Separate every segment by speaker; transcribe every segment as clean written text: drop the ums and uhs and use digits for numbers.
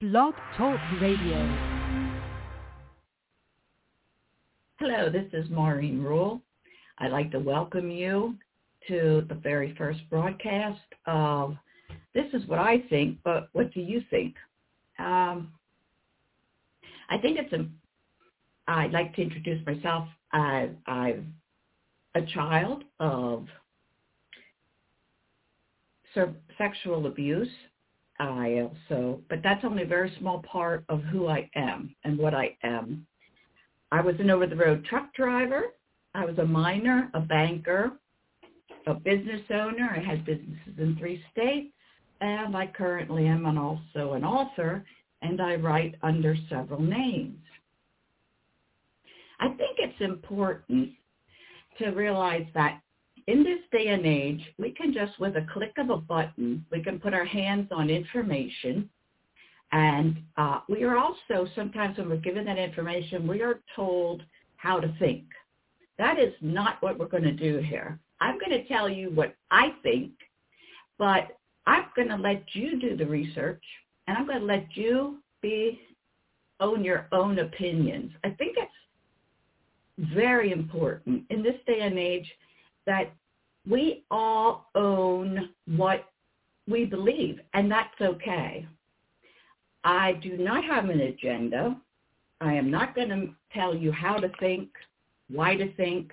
Speaker 1: Blog Talk Radio.
Speaker 2: Hello, this is Maureen Rule. I'd like to welcome you to the very first broadcast of This Is What I Think, but What Do You Think? I think I'd like to introduce myself. I'm a child of sexual abuse. But that's only a very small part of who I am and what I am. I was an over-the-road truck driver. I was a miner, a banker, a business owner. I had businesses in 3 states, and I currently am also an author, and I write under several names. I think it's important to realize that in this day and age, we can just, with a click of a button, we can put our hands on information. And we are also, sometimes when we're given that information, we are told how to think. That is not what we're going to do here. I'm going to tell you what I think, but I'm going to let you do the research, and I'm going to let you own your own opinions. I think it's very important in this day and age that we all own what we believe, and that's okay. I do not have an agenda. I am not going to tell you how to think, why to think.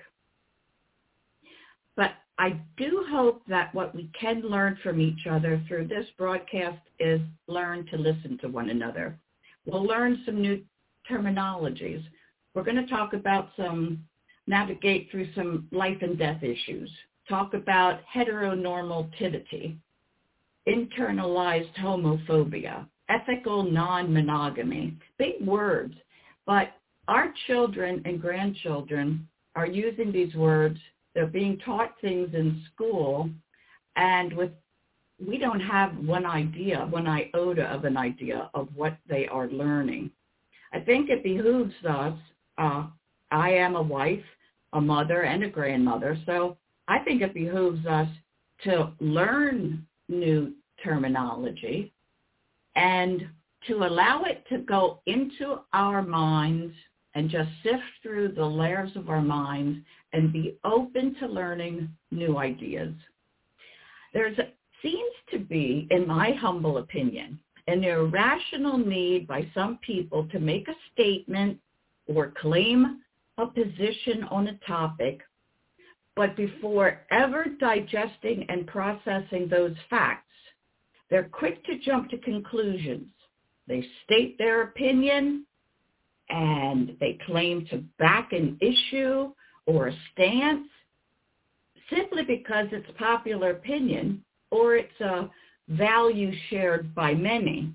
Speaker 2: But I do hope that what we can learn from each other through this broadcast is learn to listen to one another. We'll learn some new terminologies. We're going to talk about navigate through some life and death issues, talk about heteronormativity, internalized homophobia, ethical non-monogamy, big words, but our children and grandchildren are using these words. They're being taught things in school, and we don't have one iota of an idea of what they are learning. I think it behooves us, I am a wife, a mother, and a grandmother, so I think it behooves us to learn new terminology and to allow it to go into our minds and just sift through the layers of our minds and be open to learning new ideas. There seems to be, in my humble opinion, an irrational need by some people to make a statement or claim a position on a topic, but before ever digesting and processing those facts, they're quick to jump to conclusions. They state their opinion, and they claim to back an issue or a stance simply because it's popular opinion or it's a value shared by many.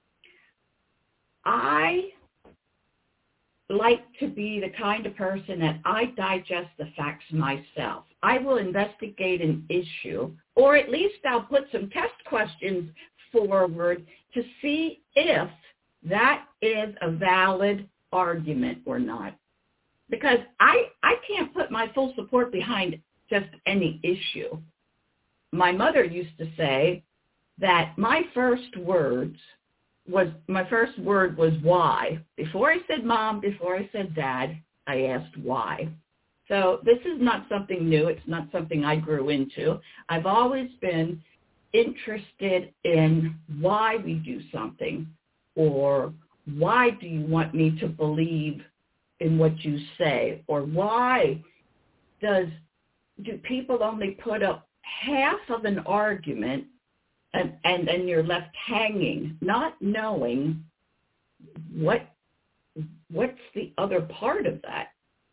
Speaker 2: I like to be the kind of person that I digest the facts myself. I will investigate an issue, or at least I'll put some test questions forward to see if that is a valid argument or not. Because I can't put my full support behind just any issue. My mother used to say that my first word was why. Before I said mom, before I said dad, I asked why. So this is not something new. It's not something I grew into. I've always been interested in why we do something, or why do you want me to believe in what you say, or why do people only put up half of an argument and then you're left hanging, not knowing what's the other part of that.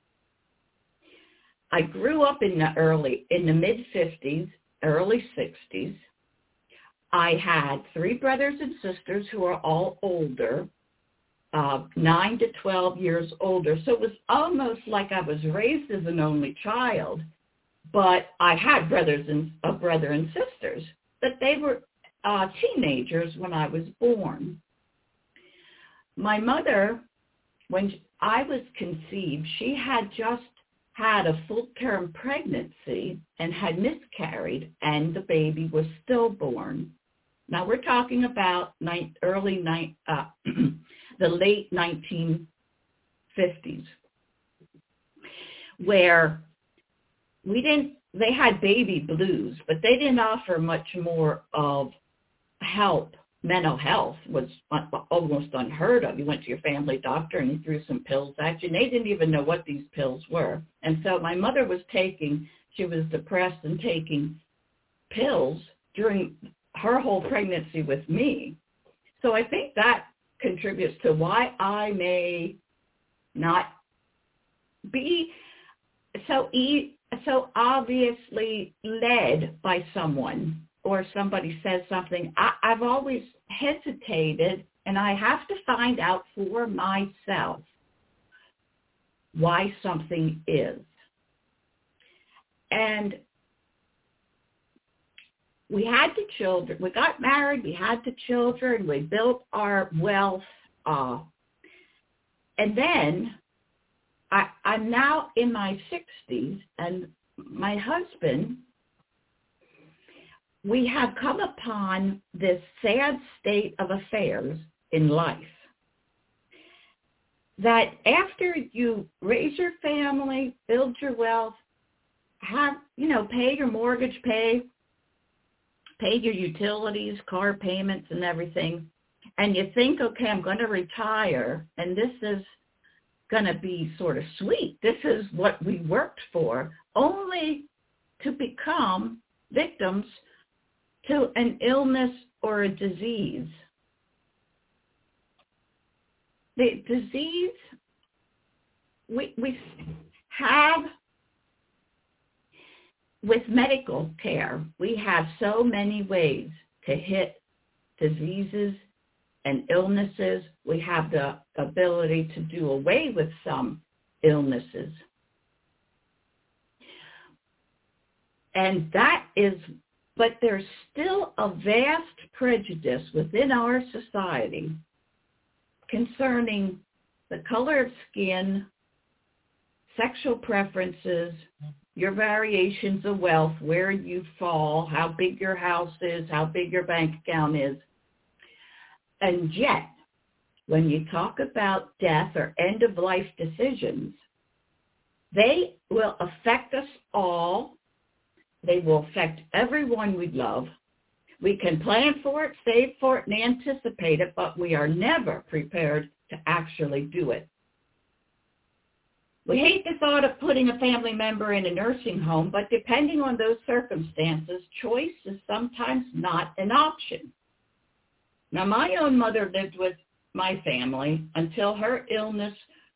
Speaker 2: I grew up in the mid-50s, early 60s. I had 3 brothers and sisters who are all older, 9 to 12 years older. So it was almost like I was raised as an only child, but I had a brother and sisters, but they were teenagers when I was born. My mother, when I was conceived, she had just had a full-term pregnancy and had miscarried, and the baby was stillborn. Now we're talking about the late 1950s, where they had baby blues, but they didn't offer much more of help. Mental health was almost unheard of. You went to your family doctor and he threw some pills at you, and they didn't even know what these pills were. And so my mother she was depressed and taking pills during her whole pregnancy with me. So I think that contributes to why I may not be so obviously led by someone, or somebody says something. I've always hesitated, and I have to find out for myself why something is. And we had the children. We got married. We had the children. We built our wealth. And then I'm now in my 60s, and my husband, we have come upon this sad state of affairs in life that after you raise your family, build your wealth, pay your mortgage, pay your utilities, car payments and everything, and you think, okay, I'm going to retire, and this is going to be sort of sweet. This is what we worked for, only to become victims to an illness or a disease. The disease, we have, with medical care, we have so many ways to hit diseases and illnesses. We have the ability to do away with some illnesses. And but there's still a vast prejudice within our society concerning the color of skin, sexual preferences, your variations of wealth, where you fall, how big your house is, how big your bank account is. And yet, when you talk about death or end-of-life decisions, they will affect us all. They will affect everyone we love. We can plan for it, save for it, and anticipate it, but we are never prepared to actually do it. We hate the thought of putting a family member in a nursing home, but depending on those circumstances, choice is sometimes not an option. Now, my own mother lived with my family until her illness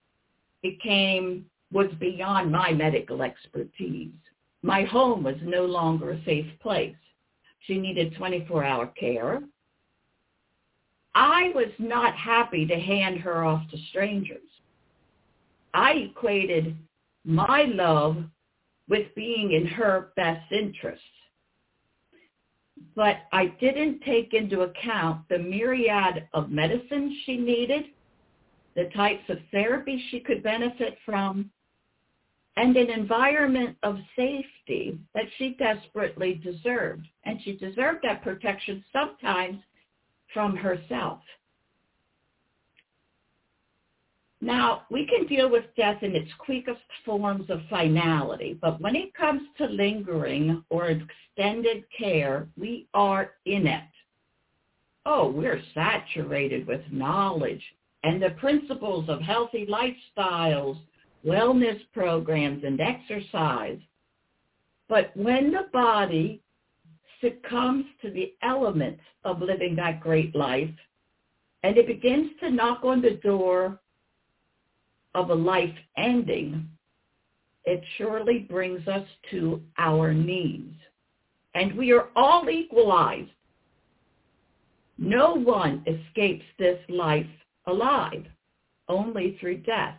Speaker 2: was beyond my medical expertise. My home was no longer a safe place. She needed 24-hour care. I was not happy to hand her off to strangers. I equated my love with being in her best interests. But I didn't take into account the myriad of medicines she needed, the types of therapy she could benefit from, and an environment of safety that she desperately deserved. And she deserved that protection sometimes from herself. Now, we can deal with death in its quickest forms of finality, but when it comes to lingering or extended care, we are in it. Oh, we're saturated with knowledge and the principles of healthy lifestyles, wellness programs, and exercise. But when the body succumbs to the elements of living that great life, and it begins to knock on the door of a life ending, it surely brings us to our knees. And we are all equalized. No one escapes this life alive, only through death.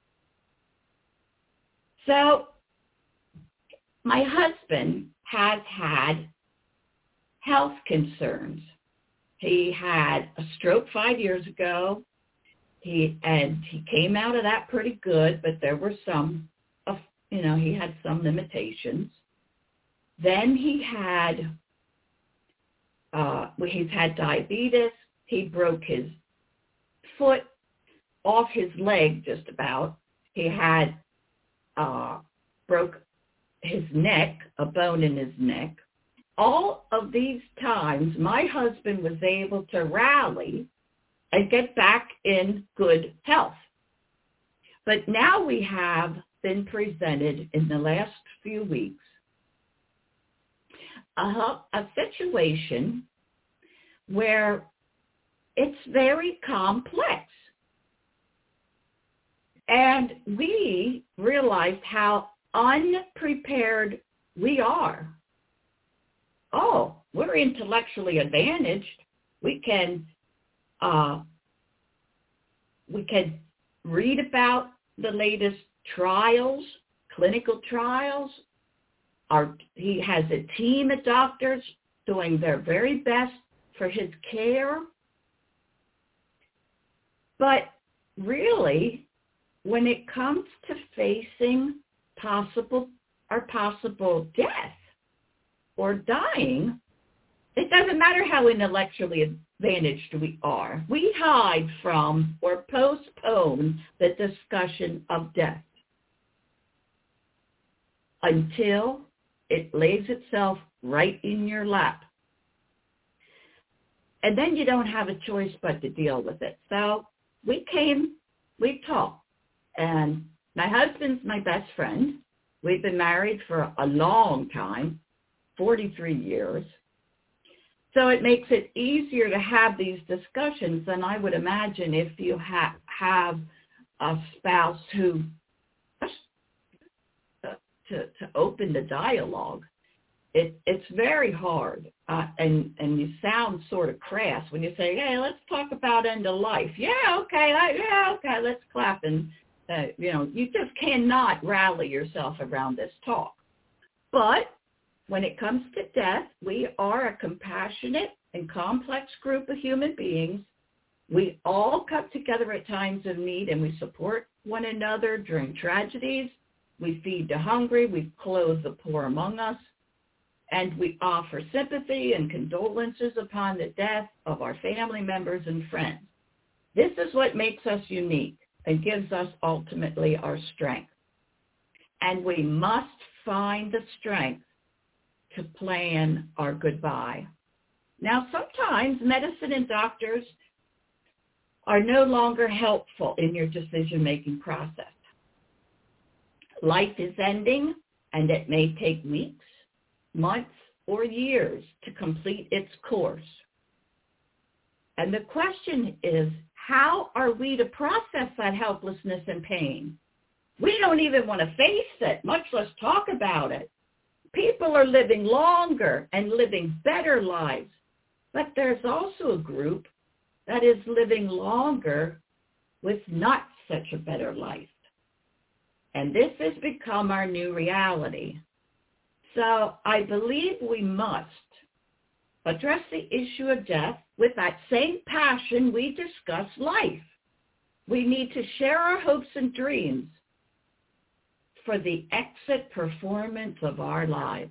Speaker 2: So my husband has had health concerns. He had a stroke 5 years ago. He came out of that pretty good, but there were he had some limitations. Then he had he's had diabetes. He broke his foot off his leg just about. He had broke his neck, a bone in his neck. All of these times, my husband was able to rally and get back in good health. But now we have been presented in the last few weeks a situation where it's very complex. And we realized how unprepared we are. Oh, we're intellectually advantaged. We can read about the latest trials, clinical trials. He has a team of doctors doing their very best for his care. But really, when it comes to facing possible death or dying, it doesn't matter how intellectually advantaged we are. We hide from or postpone the discussion of death until it lays itself right in your lap. And then you don't have a choice but to deal with it. So we talked. And my husband's my best friend. We've been married for a long time, 43 years. So it makes it easier to have these discussions than I would imagine if you have a spouse who, to open the dialogue. It's very hard, and you sound sort of crass when you say, hey, let's talk about end of life. Yeah, okay, let's clap. And, you just cannot rally yourself around this talk. But when it comes to death, we are a compassionate and complex group of human beings. We all come together at times of need, and we support one another during tragedies. We feed the hungry. We clothe the poor among us. And we offer sympathy and condolences upon the death of our family members and friends. This is what makes us unique and gives us ultimately our strength. And we must find the strength to plan our goodbye. Now, sometimes medicine and doctors are no longer helpful in your decision-making process. Life is ending, and it may take weeks, months, or years to complete its course. And the question is, how are we to process that helplessness and pain? We don't even want to face it, much less talk about it. People are living longer and living better lives, but there's also a group that is living longer with not such a better life. And this has become our new reality. So I believe we must address the issue of death with that same passion we discuss life. We need to share our hopes and dreams for the exit performance of our lives.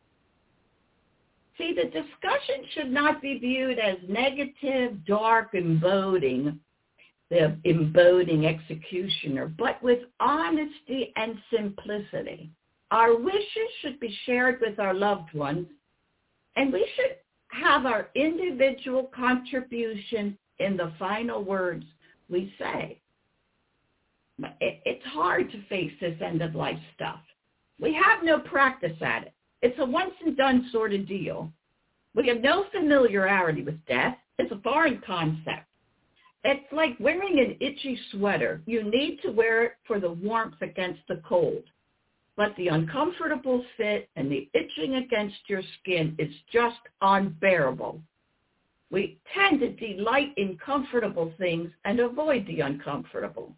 Speaker 2: See, the discussion should not be viewed as negative, dark, the embodying executioner, but with honesty and simplicity. Our wishes should be shared with our loved ones, and we should have our individual contribution in the final words we say. It's hard to face this end-of-life stuff. We have no practice at it. It's a once-and-done sort of deal. We have no familiarity with death. It's a foreign concept. It's like wearing an itchy sweater. You need to wear it for the warmth against the cold. But the uncomfortable fit and the itching against your skin is just unbearable. We tend to delight in comfortable things and avoid the uncomfortable.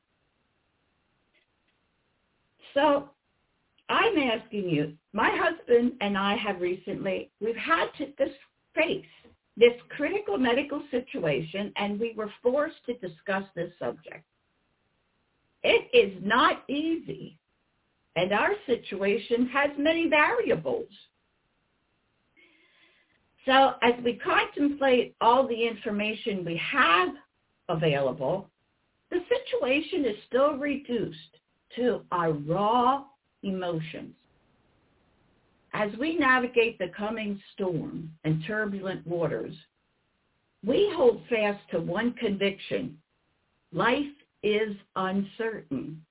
Speaker 2: So I'm asking you, my husband and I have recently, we've had to face this critical medical situation, and we were forced to discuss this subject. It is not easy, and our situation has many variables. So as we contemplate all the information we have available, the situation is still reduced to our raw emotions. As we navigate the coming storm and turbulent waters, we hold fast to one conviction: life is uncertain.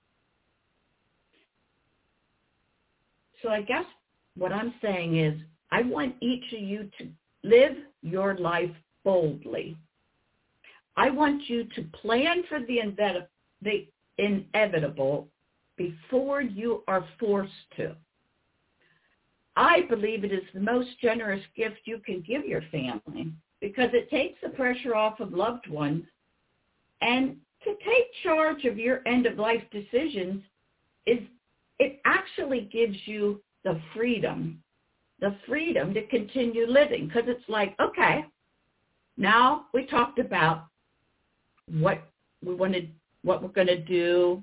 Speaker 2: So I guess what I'm saying is I want each of you to live your life boldly. I want you to plan for the inevitable before you are forced to. I believe it is the most generous gift you can give your family because it takes the pressure off of loved ones, and to take charge of your end-of-life decisions it actually gives you the freedom to continue living, because it's like, okay, now we talked about what we're going to do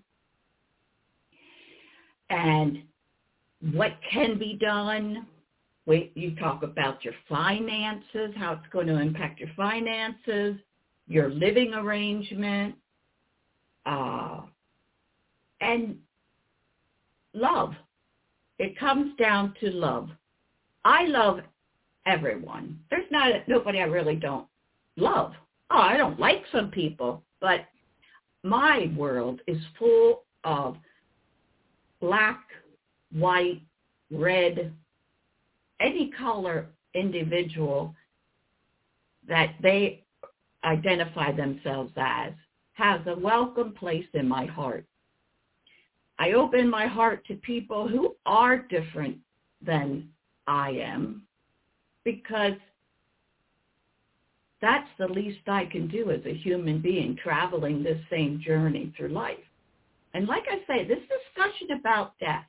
Speaker 2: and what can be done. You talk about your finances, how it's going to impact your finances, your living arrangement, and love. It comes down to love. I love everyone. There's nobody I really don't love. Oh, I don't like some people, but my world is full of black, white, red, any color individual that they identify themselves as has a welcome place in my heart. I open my heart to people who are different than I am, because that's the least I can do as a human being traveling this same journey through life. And like I say, this discussion about death,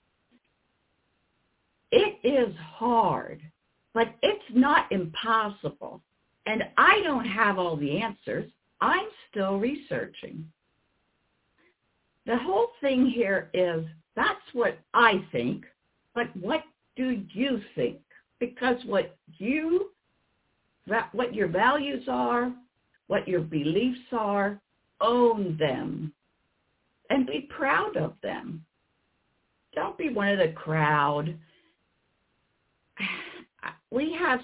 Speaker 2: it is hard, but it's not impossible. And I don't have all the answers. I'm still researching. The whole thing here is, that's what I think, but what do you think? Because what your values are, what your beliefs are, own them and be proud of them. Don't be one of the crowd. We have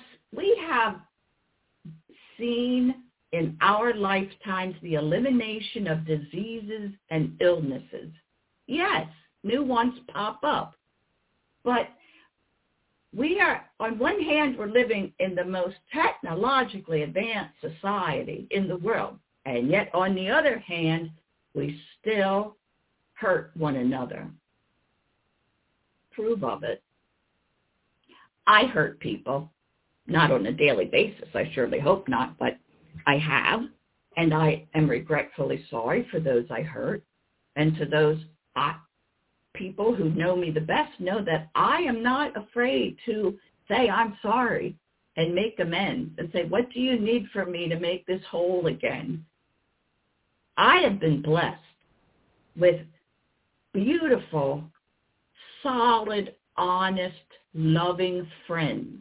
Speaker 2: seen in our lifetimes the elimination of diseases and illnesses. Yes, new ones pop up. But we are, on one hand, we're living in the most technologically advanced society in the world. And yet, on the other hand, we still hurt one another. Proof of it. I hurt people, not on a daily basis. I surely hope not, but I have, and I am regretfully sorry for those I hurt. And to those people who know me the best know that I am not afraid to say I'm sorry and make amends and say, what do you need from me to make this whole again? I have been blessed with beautiful, solid, honest, loving friends.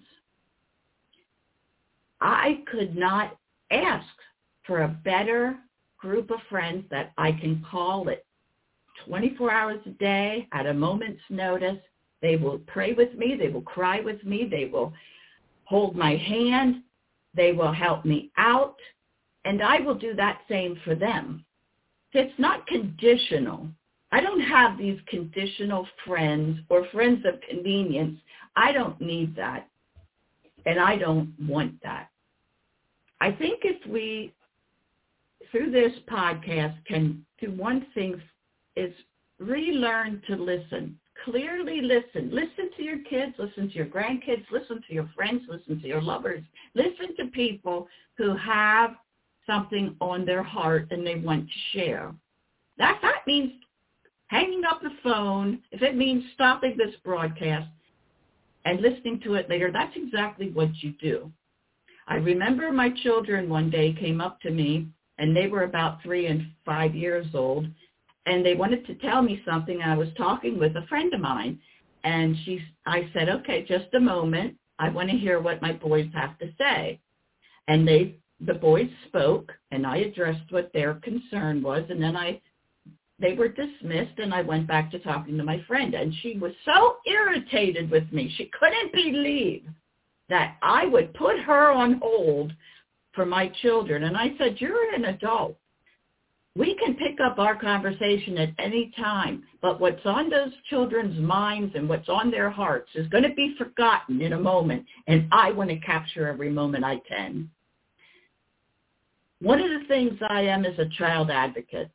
Speaker 2: I could not ask for a better group of friends that I can call it 24 hours a day at a moment's notice. They will pray with me. They will cry with me. They will hold my hand. They will help me out. And I will do that same for them. It's not conditional. I don't have these conditional friends or friends of convenience. I don't need that. And I don't want that. I think if we, through this podcast, can do one thing, is relearn to listen. Clearly listen. Listen to your kids, listen to your grandkids, listen to your friends, listen to your lovers. Listen to people who have something on their heart and they want to share. That means hanging up the phone. If it means stopping this broadcast and listening to it later, that's exactly what you do. I remember my children one day came up to me, and they were about 3 and 5 years old, and they wanted to tell me something. I was talking with a friend of mine, and I said, okay, just a moment. I want to hear what my boys have to say. And the boys spoke, and I addressed what their concern was, and then they were dismissed, and I went back to talking to my friend, and she was so irritated with me. She couldn't believe that I would put her on hold for my children. And I said, you're an adult. We can pick up our conversation at any time, but what's on those children's minds and what's on their hearts is going to be forgotten in a moment, and I want to capture every moment I can. One of the things I am is a child advocate.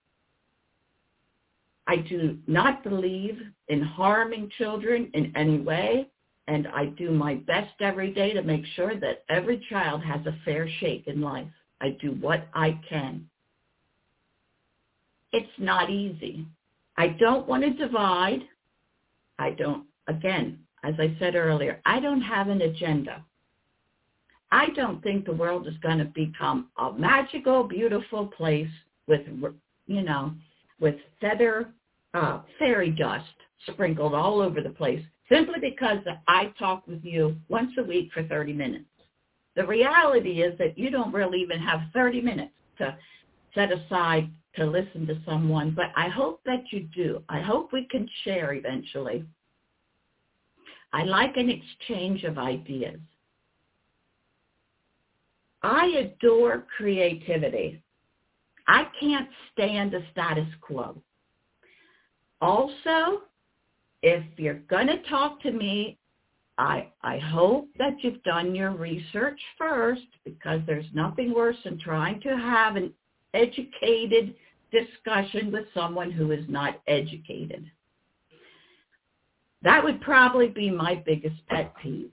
Speaker 2: I do not believe in harming children in any way, and I do my best every day to make sure that every child has a fair shake in life. I do what I can. It's not easy. I don't want to divide. Again, as I said earlier, I don't have an agenda. I don't think the world is going to become a magical, beautiful place with fairy dust sprinkled all over the place simply because I talk with you once a week for 30 minutes. The reality is that you don't really even have 30 minutes to set aside to listen to someone, but I hope that you do. I hope we can share eventually. I like an exchange of ideas. I adore creativity. I can't stand the status quo. Also, if you're going to talk to me, I hope that you've done your research first, because there's nothing worse than trying to have an educated discussion with someone who is not educated. That would probably be my biggest pet peeve.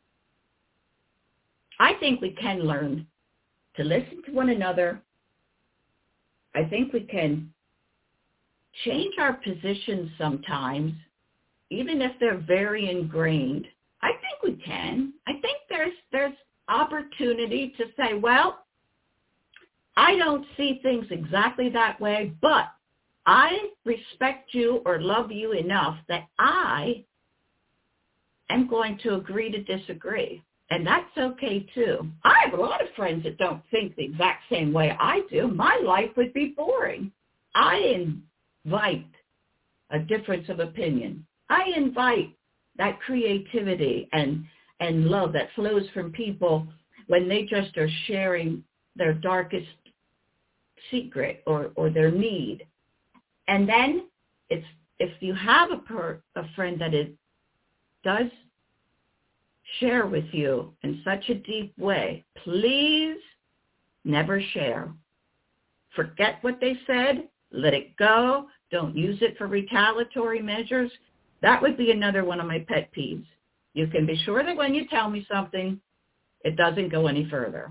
Speaker 2: I think we can learn to listen to one another. I think we can change our positions sometimes, even if they're very ingrained. I think we can. I think there's opportunity to say, well, I don't see things exactly that way, but I respect you or love you enough that I am going to agree to disagree. And that's okay, too. I have a lot of friends that don't think the exact same way I do. My life would be boring. I invite a difference of opinion. I invite that creativity and love that flows from people when they just are sharing their darkest secret or their need. And then if you have a friend that does share with you in such a deep way, please never share. Forget what they said. Let it go. Don't use it for retaliatory measures. That would be another one of my pet peeves. You can be sure that when you tell me something, it doesn't go any further.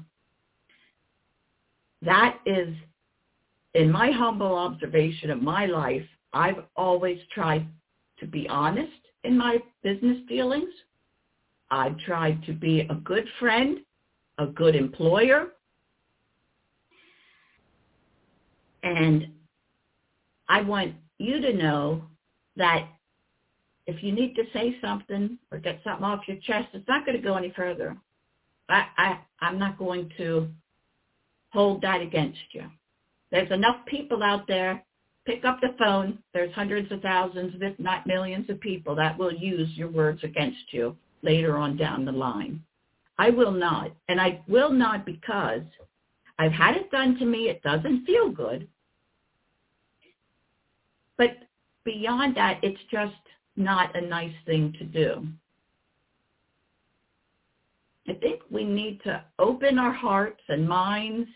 Speaker 2: That is, in my humble observation of my life, I've always tried to be honest in my business dealings. I've tried to be a good friend, a good employer, and I want you to know that if you need to say something or get something off your chest, it's not going to go any further. I'm not going to hold that against you. There's enough people out there. Pick up the phone. There's hundreds of thousands, if not millions of people that will use your words against you later on down the line. I will not. And I will not because I've had it done to me. It doesn't feel good. But beyond that, it's just not a nice thing to do. I think we need to open our hearts and minds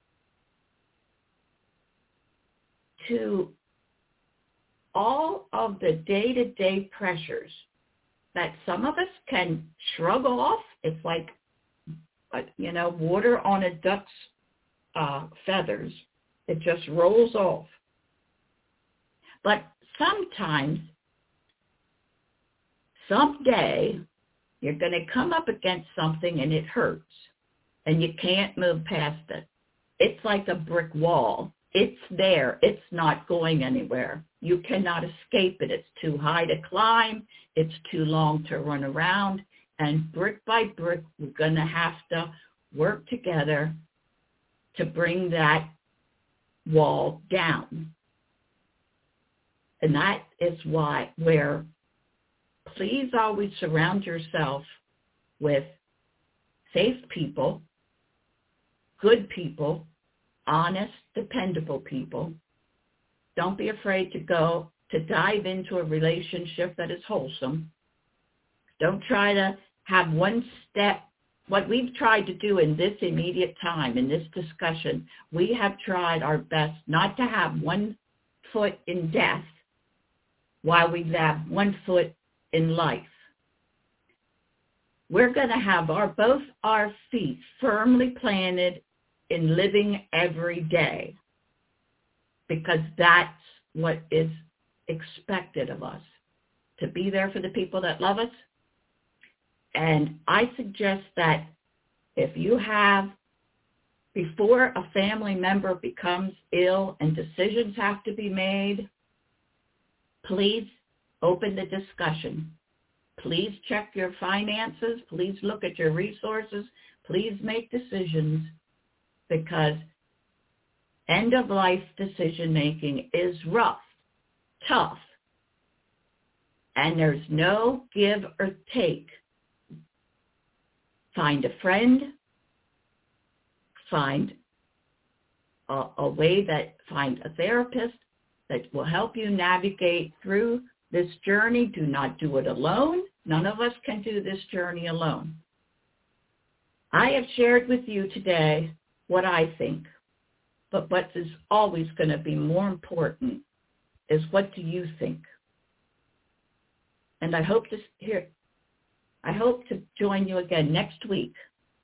Speaker 2: to all of the day-to-day pressures that some of us can shrug off. It's like, water on a duck's feathers. It just rolls off. But sometimes, someday, you're going to come up against something and it hurts, and you can't move past it. It's like a brick wall. It's there. It's not going anywhere. You cannot escape it. It's too high to climb. It's too long to run around. And brick by brick, we're going to have to work together to bring that wall down. And that is where please always surround yourself with safe people, good people, honest, dependable people. Don't be afraid to dive into a relationship that is wholesome. Don't try to have one step. What we've tried to do in this immediate time, in this discussion, we have tried our best not to have one foot in death while we have one foot in life. We're going to have both our feet firmly planted in living every day, because that's what is expected of us, to be there for the people that love us. And I suggest that if you have, before a family member becomes ill and decisions have to be made, please open the discussion. Please check your finances. Please look at your resources. Please make decisions, because end-of-life decision-making is rough, tough, and there's no give or take. Find a friend, find find a therapist that will help you navigate through this journey. Do not do it alone. None of us can do this journey alone. I have shared with you today what I think, but what is always going to be more important is, what do you think? And I hope to join you again next week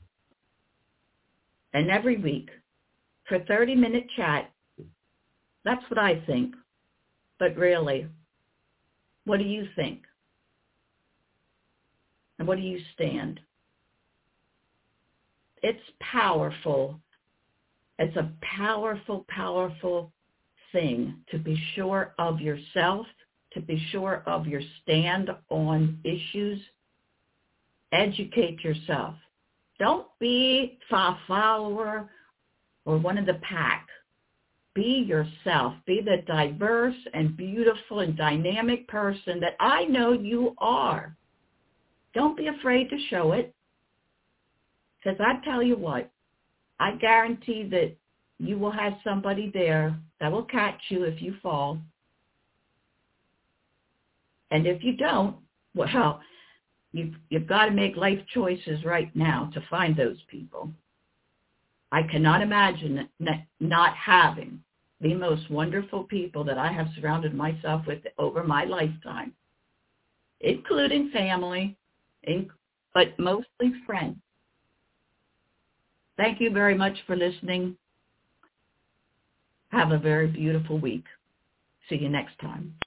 Speaker 2: and every week for a 30-minute chat. That's what I think. But really, what do you think? And what do you stand? It's powerful. It's a powerful, powerful thing to be sure of yourself, to be sure of your stand on issues. Educate yourself. Don't be a follower or one of the pack. Be yourself. Be the diverse and beautiful and dynamic person that I know you are. Don't be afraid to show it. Because I tell you what, I guarantee that you will have somebody there that will catch you if you fall. And if you don't, well, you've got to make life choices right now to find those people. I cannot imagine not having the most wonderful people that I have surrounded myself with over my lifetime, including family, but mostly friends. Thank you very much for listening. Have a very beautiful week. See you next time.